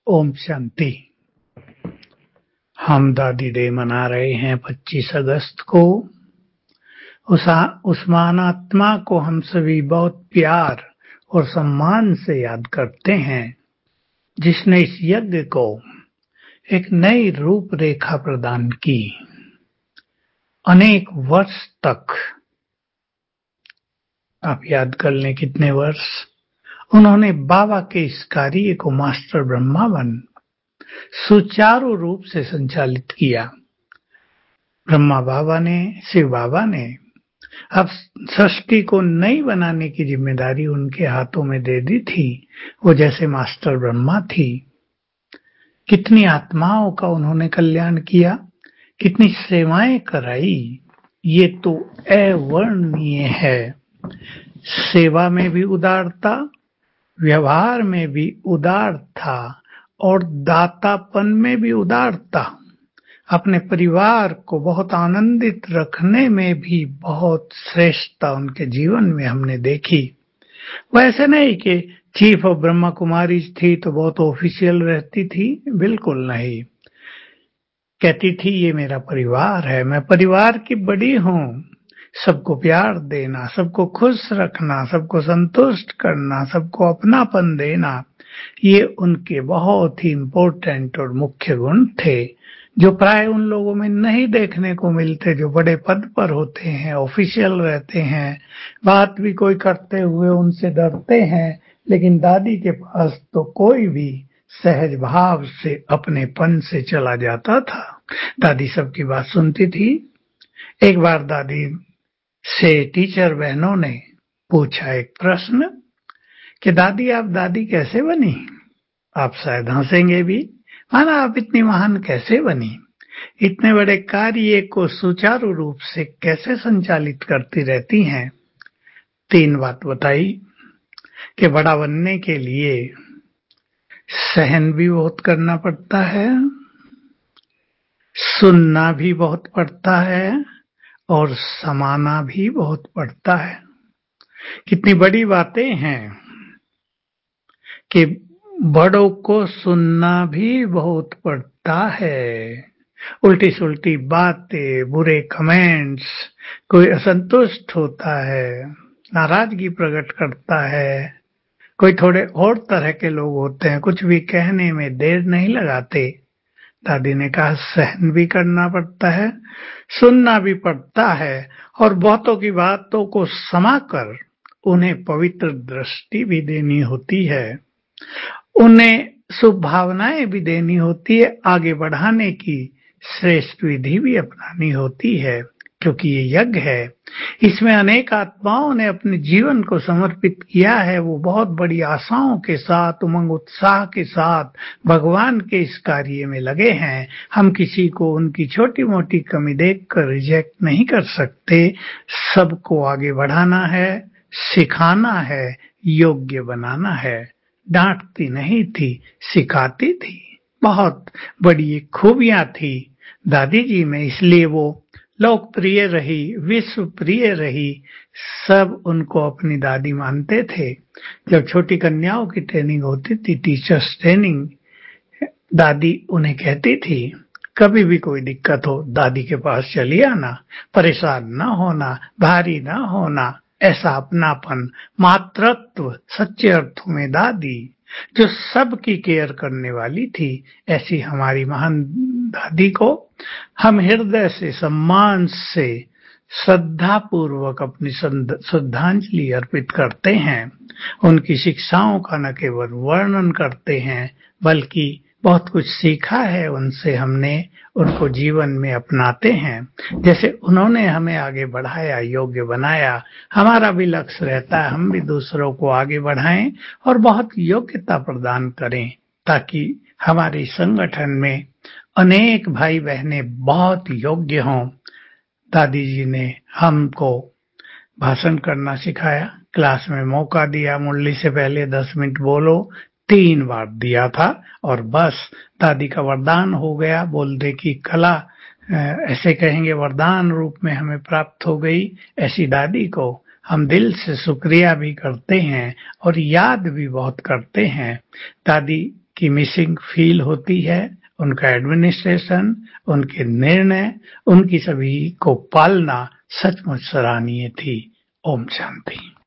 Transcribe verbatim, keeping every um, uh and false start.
ओम शांति। हम दादी डे मना रहे हैं पच्चीस अगस्त को। उस उस महान आत्मा को हम सभी बहुत प्यार और सम्मान से याद करते हैं, जिसने इस यज्ञ को एक नई रूपरेखा प्रदान की। अनेक वर्ष तक, आप याद कर लें कितने वर्ष, उन्होंने बाबा के इस कार्य को मास्टर ब्रह्मावन सुचारू रूप से संचालित किया। ब्रह्मा बाबा ने, शिव बाबा ने अब सृष्टि को नई बनाने की जिम्मेदारी उनके हाथों में दे दी थी। वो जैसे मास्टर ब्रह्मा थी। कितनी आत्माओं का उन्होंने कल्याण किया, कितनी सेवाएं कराई, ये तो अवर्णनीय है। सेवा में भी उदारता, व्यवहार में भी उदार था और दातापन में भी उदारता। अपने परिवार को बहुत आनंदित रखने में भी बहुत श्रेष्ठता उनके जीवन में हमने देखी। वैसे नहीं कि चीफ ऑफ ब्रह्मा कुमारीज थी तो बहुत ऑफिशियल रहती थी, बिल्कुल नहीं। कहती थी ये मेरा परिवार है, मैं परिवार की बड़ी हूँ। सबको प्यार देना, सबको खुश रखना, सबको संतुष्ट करना, सबको अपनापन देना, ये उनके बहुत ही इम्पोर्टेंट और मुख्य गुण थे, जो प्राय उन लोगों में नहीं देखने को मिलते जो बड़े पद पर होते हैं, ऑफिशियल रहते हैं, बात भी कोई करते हुए उनसे डरते हैं। लेकिन दादी के पास तो कोई भी सहज भाव से अपनेपन से चला जाता था। दादी सबकी बात सुनती थी। एक बार दादी से टीचर बहनों ने पूछा एक प्रश्न कि दादी आप दादी कैसे बनी? आप शायद हंसेंगे भी, माना आप इतनी महान कैसे बनी? इतने बड़े कार्य को सुचारू रूप से कैसे संचालित करती रहती हैं? तीन बात बताई कि बड़ा बनने के लिए सहन भी बहुत करना पड़ता है, सुनना भी बहुत पड़ता है और समाना भी बहुत पड़ता है। कितनी बड़ी बातें हैं कि बड़ों को सुनना भी बहुत पड़ता है। उल्टी सुल्टी बातें, बुरे कमेंट्स, कोई असंतुष्ट होता है, नाराजगी प्रकट करता है, कोई थोड़े और तरह के लोग होते हैं, कुछ भी कहने में देर नहीं लगाते। दादी ने कहा सहन भी करना पड़ता है, सुनना भी पड़ता है और बहुतों की बातों को समाकर उन्हें पवित्र दृष्टि भी देनी होती है, उन्हें शुभ भावनाएं भी देनी होती है, आगे बढ़ाने की श्रेष्ठ विधि भी अपनानी होती है। क्योंकि ये यज्ञ है, इसमें अनेक आत्माओं ने अपने जीवन को समर्पित किया है। वो बहुत बड़ी आशाओं के साथ, उमंग उत्साह के साथ भगवान के इस कार्य में लगे हैं। हम किसी को उनकी छोटी मोटी कमी देखकर रिजेक्ट नहीं कर सकते। सबको आगे बढ़ाना है, सिखाना है, योग्य बनाना है। डांटती नहीं थी, सिखाती थी। बहुत बड़ी खूबियां थी दादी जी में, इसलिए वो लोकप्रिय रही, विश्व प्रिय रही। सब उनको अपनी दादी मानते थे। जब छोटी कन्याओं की ट्रेनिंग होती थी, टीचर्स ट्रेनिंग, दादी उन्हें कहती थी कभी भी कोई दिक्कत हो दादी के पास चली आना, परेशान न होना, भारी न होना। ऐसा अपनापन, मातृत्व सच्चे अर्थों में दादी जो सबकी केयर करने वाली थी, ऐसी हमारी महान दादी को हम हृदय से, सम्मान से, श्रद्धा पूर्वक अपनी श्रद्धांजलि अर्पित करते हैं। उनकी शिक्षाओं का न केवल वर्णन करते हैं, बल्कि बहुत कुछ सीखा है उनसे हमने, उनको जीवन में अपनाते हैं। जैसे उन्होंने हमें आगे बढ़ाया, योग्य बनाया, हमारा भी लक्ष्य रहता है हम भी दूसरों को आगे बढ़ाएं और बहुत योग्यता प्रदान करें, ताकि हमारे संगठन में अनेक भाई बहनें बहुत योग्य हों। दादी जी ने हमको भाषण करना सिखाया, क्लास में मौका दिया, मुरली से पहले दस मिनट बोलो, तीन बार दिया था और बस दादी का वरदान हो गया। बोलने की कला, ऐसे कहेंगे वरदान रूप में हमें प्राप्त हो गई। ऐसी दादी को हम दिल से शुक्रिया भी करते हैं और याद भी बहुत करते हैं। दादी की मिसिंग फील होती है। उनका एडमिनिस्ट्रेशन, उनके निर्णय, उनकी सभी को पालना सचमुच सराहनीय थी। ओम शांति।